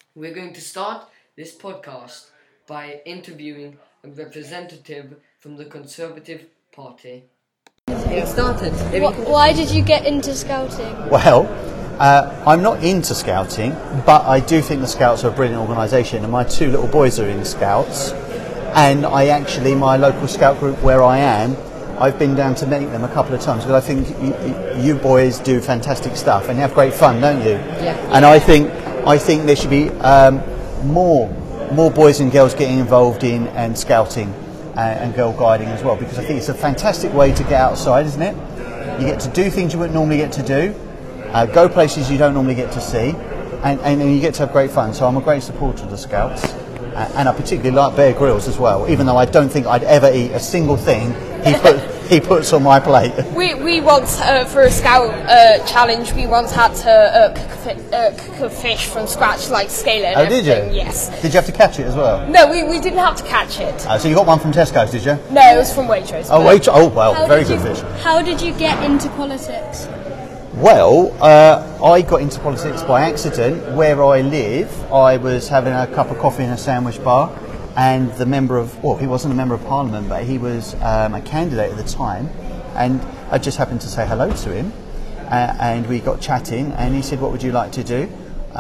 We're going to start this podcast by interviewing a representative from the Conservative Party. Get started. Why did you get into scouting? Well, I'm not into scouting, but I do think the Scouts are a brilliant organisation, and my two little boys are in Scouts, and my local Scout group where I am, I've been down to meet them a couple of times, because I think you boys do fantastic stuff and you have great fun, don't you? Yeah. And I think there should be more boys and girls getting involved in and scouting and girl guiding as well, because I think it's a fantastic way to get outside, isn't it? You get to do things you wouldn't normally get to do, go places you don't normally get to see, and you get to have great fun. So I'm a great supporter of the Scouts, and I particularly like Bear Grylls as well, even though I don't think I'd ever eat a single thing he puts on my plate. We once, for a Scout challenge, we once had to cook a fish from scratch, like scale it. Oh, did you? Yes. Did you have to catch it as well? No, we didn't have to catch it. So you got one from Tesco's, did you? No, it was from Waitrose. Oh, Waitrose. Oh, well, very good fish. How did you get into politics? Well, I got into politics by accident. Where I live, I was having a cup of coffee in a sandwich bar, and he wasn't a member of Parliament, but he was a candidate at the time, and I just happened to say hello to him, and we got chatting, and he said, "What would you like to do?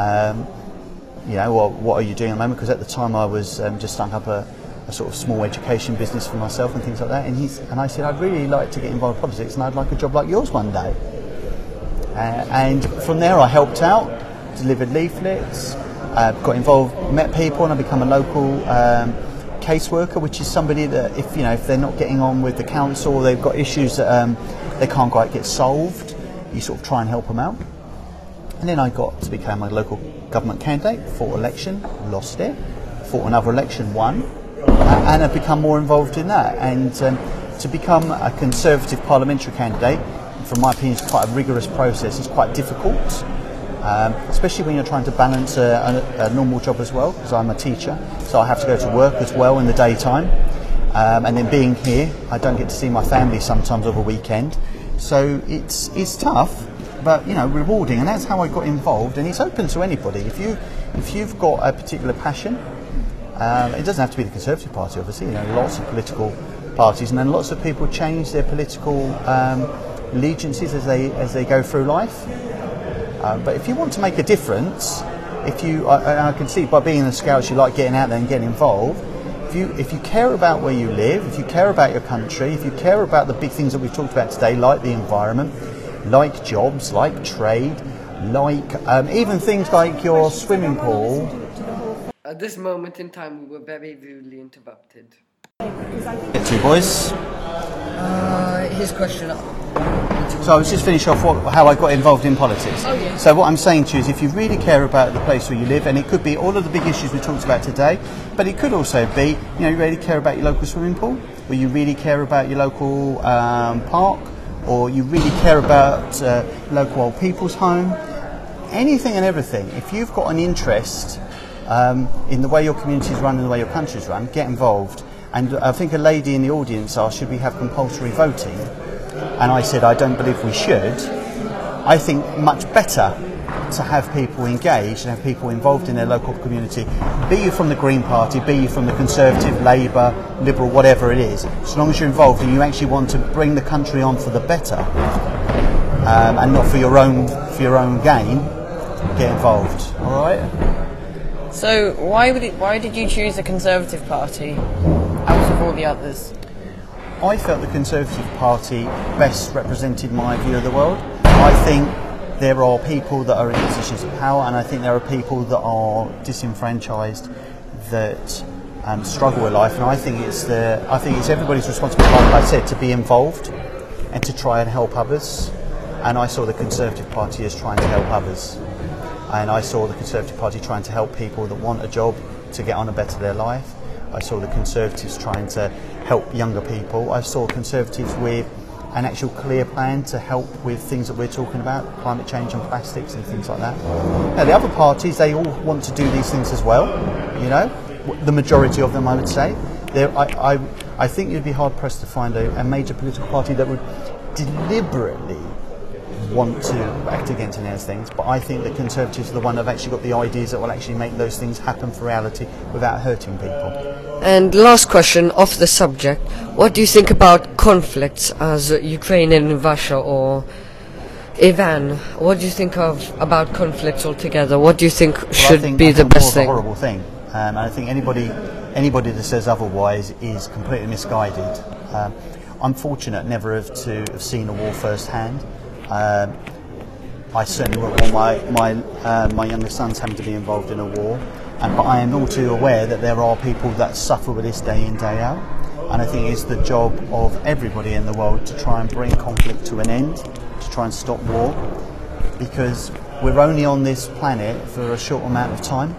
What are you doing at the moment?" Because at the time I was just starting up a sort of small education business for myself and things like that, and I said, "I'd really like to get involved in politics, and I'd like a job like yours one day." And from there I helped out, delivered leaflets, got involved, met people, and I become a local caseworker, which is somebody that if they're not getting on with the council, or they've got issues that they can't quite get solved, you sort of try and help them out. And then I got to become a local government candidate, fought election, lost it, fought another election, won, and I've become more involved in that. And to become a Conservative parliamentary candidate, from my opinion, it's quite a rigorous process. It's quite difficult, especially when you're trying to balance a normal job as well, because I'm a teacher, so I have to go to work as well in the daytime, and then being here, I don't get to see my family sometimes over a weekend, so it's tough, but rewarding, and that's how I got involved. And it's open to anybody. If you've got a particular passion, it doesn't have to be the Conservative Party, obviously. Lots of political parties, and then lots of people change their political allegiances as they go through life. But if you want to make a difference, I can see by being in the Scouts you like getting out there and getting involved. If you care about where you live, if you care about your country, if you care about the big things that we've talked about today, like the environment, like jobs, like trade, like even things like your swimming pool. At this moment in time, we were very rudely interrupted. Get two boys. His question. So I was just finishing off how I got involved in politics. Oh, yeah. So what I'm saying to you is, if you really care about the place where you live, and it could be all of the big issues we talked about today, but it could also be, you really care about your local swimming pool, or you really care about your local park, or you really care about local old people's home, anything and everything. If you've got an interest in the way your community is run and the way your country is run, get involved. And I think a lady in the audience asked, should we have compulsory voting? And I said, I don't believe we should. I think much better to have people engaged and have people involved in their local community, be you from the Green Party, be you from the Conservative, Labour, Liberal, whatever it is. As long as you're involved and you actually want to bring the country on for the better, and not for your own gain, get involved. All right? So why did you choose the Conservative Party out of all the others? I felt the Conservative Party best represented my view of the world. I think there are people that are in positions of power, and I think there are people that are disenfranchised, that struggle with life, and I think it's everybody's responsibility, like I said, to be involved and to try and help others. And I saw the Conservative Party as trying to help others, and I saw the Conservative Party trying to help people that want a job to get on and better their life. I saw the Conservatives trying to help younger people. I saw Conservatives with an actual clear plan to help with things that we're talking about, climate change and plastics and things like that. Now, the other parties, they all want to do these things as well, the majority of them, I would say. I think you'd be hard pressed to find a major political party that would deliberately want to act against any of those things, but I think the Conservatives are the one that have actually got the ideas that will actually make those things happen for reality without hurting people. And last question, off the subject, what do you think about conflicts as Ukraine and Russia or Iran? What do you think about conflicts altogether? What do you think should be the best thing? It's a horrible thing. And I think anybody that says otherwise is completely misguided. I'm fortunate never to have seen a war firsthand. I certainly wouldn't want my younger sons having to be involved in a war. But I am all too aware that there are people that suffer with this day in, day out. And I think it's the job of everybody in the world to try and bring conflict to an end, to try and stop war. Because we're only on this planet for a short amount of time.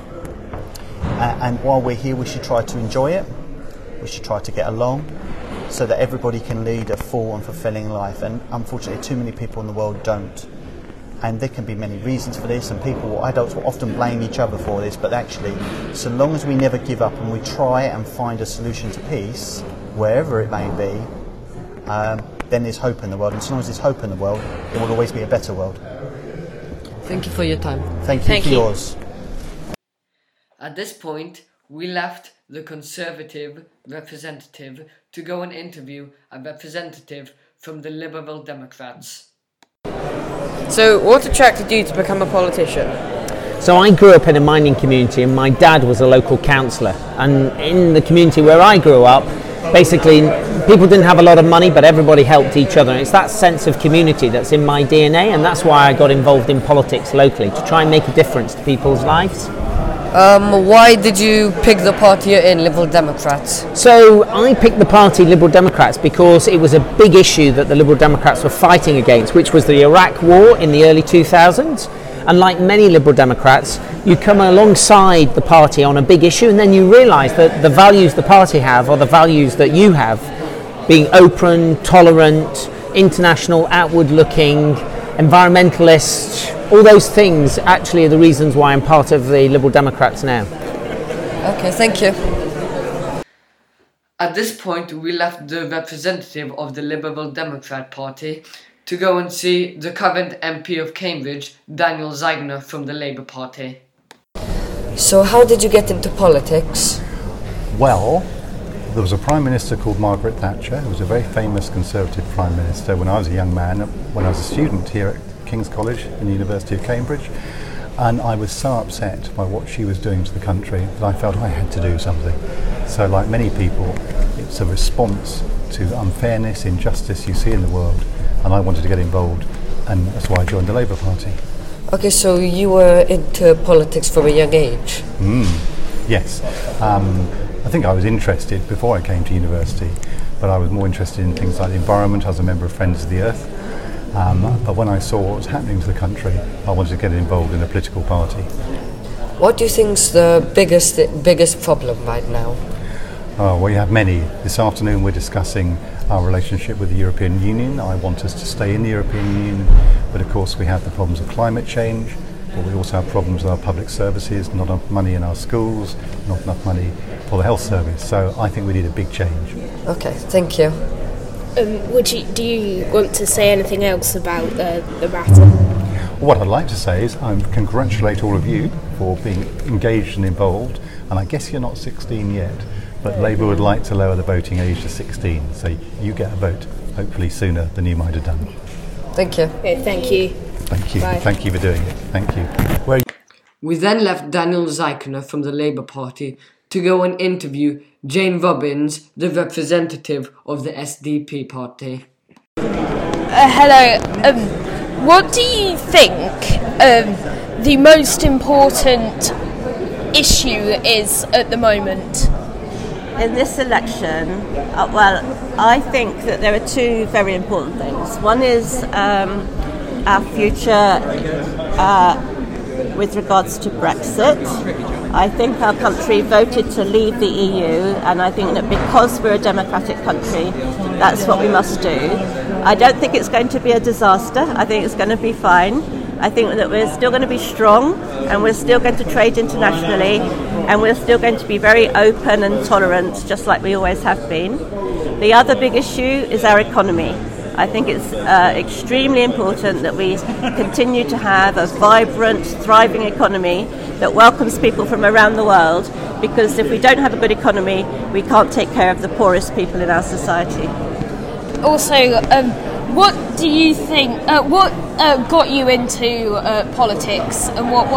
And while we're here, we should try to enjoy it. We should try to get along so that everybody can lead a full and fulfilling life. And unfortunately, too many people in the world don't. And there can be many reasons for this, and adults will often blame each other for this, but actually, so long as we never give up and we try and find a solution to peace, wherever it may be, then there's hope in the world. And so long as there's hope in the world, there will always be a better world. Thank you for your time. Thank you for yours. At this point, we left the Conservative representative to go and interview a representative from the Liberal Democrats. So, what attracted you to become a politician? So I grew up in a mining community and my dad was a local councillor, and in the community where I grew up, basically people didn't have a lot of money but everybody helped each other. It's that sense of community that's in my DNA, and that's why I got involved in politics locally, to try and make a difference to people's lives. Why did you pick the party you're in, Liberal Democrats? So I picked the party Liberal Democrats because it was a big issue that the Liberal Democrats were fighting against, which was the Iraq War in the early 2000s. And like many Liberal Democrats, you come alongside the party on a big issue and then you realise that the values the party have are the values that you have, being open, tolerant, international, outward-looking, environmentalist. All those things actually are the reasons why I'm part of the Liberal Democrats now. Okay, thank you. At this point, we left the representative of the Liberal Democrat Party to go and see the current MP of Cambridge, Daniel Zeigner from the Labour Party. So how did you get into politics? Well, there was a Prime Minister called Margaret Thatcher, who was a very famous Conservative Prime Minister when I was a young man, when I was a student here at King's College in the University of Cambridge, and I was so upset by what she was doing to the country that I felt I had to do something. So like many people, it's a response to unfairness, injustice you see in the world, and I wanted to get involved, and that's why I joined the Labour Party. Okay, so you were into politics from a young age? Yes. I think I was interested before I came to university, but I was more interested in things like the environment. I was a member of Friends of the Earth. But when I saw what was happening to the country, I wanted to get involved in a political party. What do you think is the biggest problem right now? We have many. This afternoon we're discussing our relationship with the European Union. I want us to stay in the European Union, but of course we have the problems of climate change, but we also have problems with our public services, not enough money in our schools, not enough money for the health service. So I think we need a big change. Okay, thank you. Do you want to say anything else about the matter? What I'd like to say is I congratulate all of you for being engaged and involved, and I guess you're not 16 yet, but Labour would like to lower the voting age to 16, so you get a vote, hopefully sooner than you might have done. Thank you. Okay, thank you. Thank you. Bye. Thank you for doing it. Thank you. We then left Daniel Zeigner from the Labour Party to go and interview Jane Robbins, the representative of the SDP party. Hello. What do you think the most important issue is at the moment? In this election, well, I think that there are two very important things. One is our future with regards to Brexit. I think our country voted to leave the EU, and I think that because we're a democratic country, that's what we must do. I don't think it's going to be a disaster. I think it's going to be fine. I think that we're still going to be strong, and we're still going to trade internationally, and we're still going to be very open and tolerant, just like we always have been. The other big issue is our economy. I think it's extremely important that we continue to have a vibrant, thriving economy that welcomes people from around the world, because if we don't have a good economy, we can't take care of the poorest people in our society. Also, what do you think, what got you into politics, and what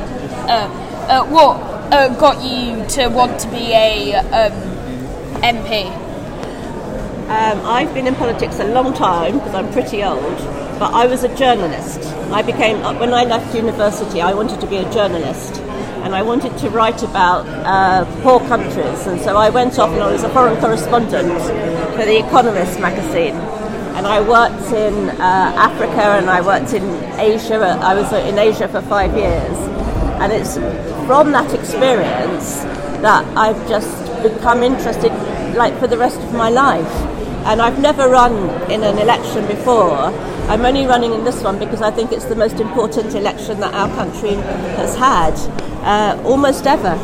got you to want to be a MP? I've been in politics a long time because I'm pretty old, but I was a journalist. When I left university, I wanted to be a journalist, and I wanted to write about poor countries, and so I went off and I was a foreign correspondent for The Economist magazine, and I worked in Africa and I worked in Asia. I was in Asia for 5 years, and it's from that experience that I've just become interested, like, for the rest of my life. And I've never run in an election before. I'm only running in this one because I think it's the most important election that our country has had, almost ever.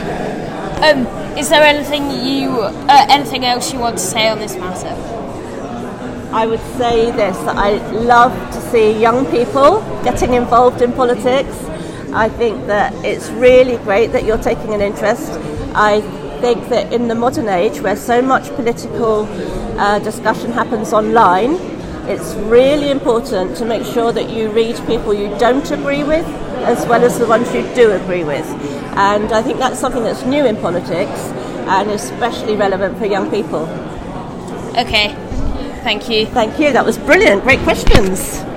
Is there anything else you want to say on this matter? I would say this, that I love to see young people getting involved in politics. I think that it's really great that you're taking an interest. I think that in the modern age, where so much political discussion happens online, it's really important to make sure that you read people you don't agree with as well as the ones you do agree with. And I think that's something that's new in politics and especially relevant for young people. Okay, thank you. Thank you, that was brilliant, great questions.